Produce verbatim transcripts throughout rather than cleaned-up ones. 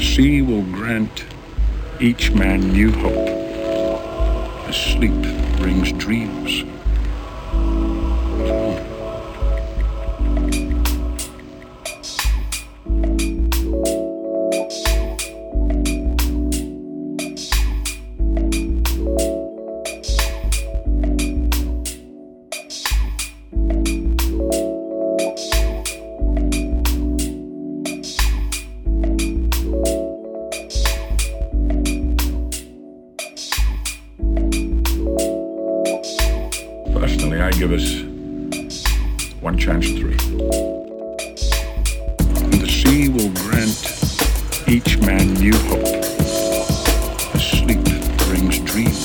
sea will grant each man new hope, as sleep brings dreams. Personally, I give us one chance three. And the sea will grant each man new hope, as sleep brings dreams.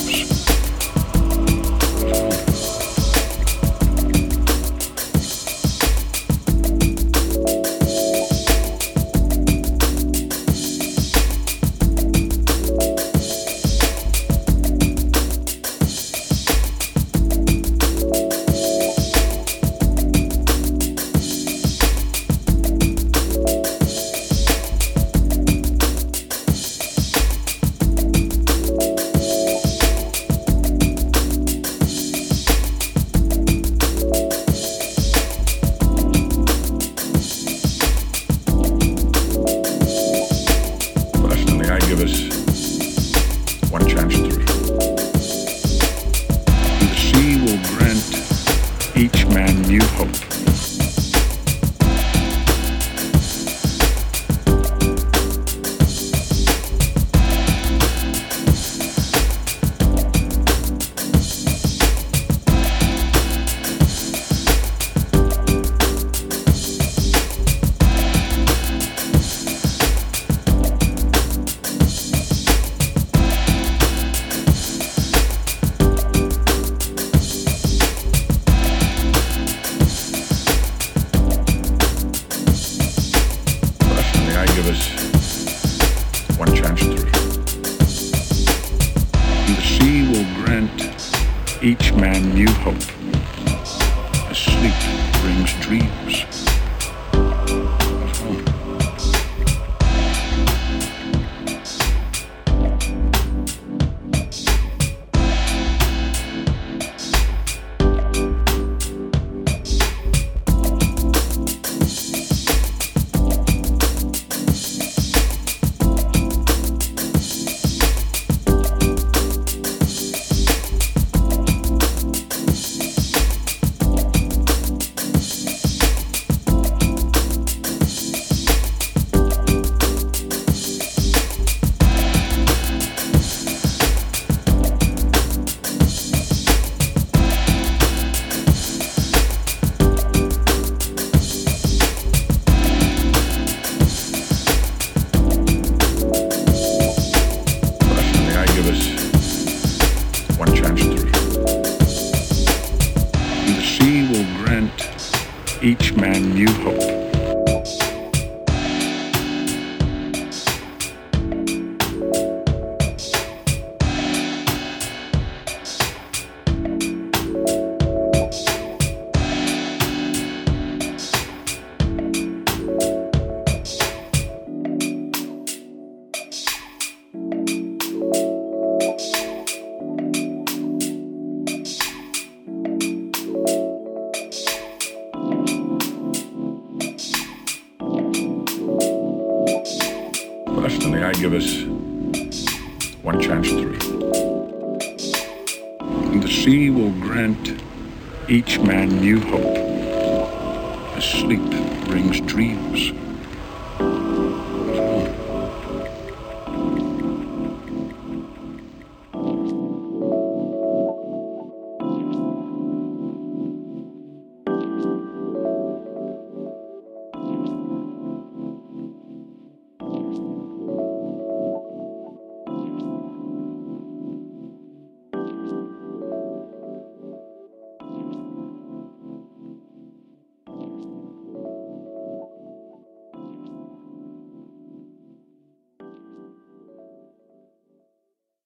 I give us one chance three. And the sea will grant each man new hope. Give us one chance three. And the sea will grant each man new hope, as sleep brings dreams. One chance three. And the sea will grant each man new hope. Personally, I give us one chance three. And the sea will grant each man new hope, as sleep brings dreams.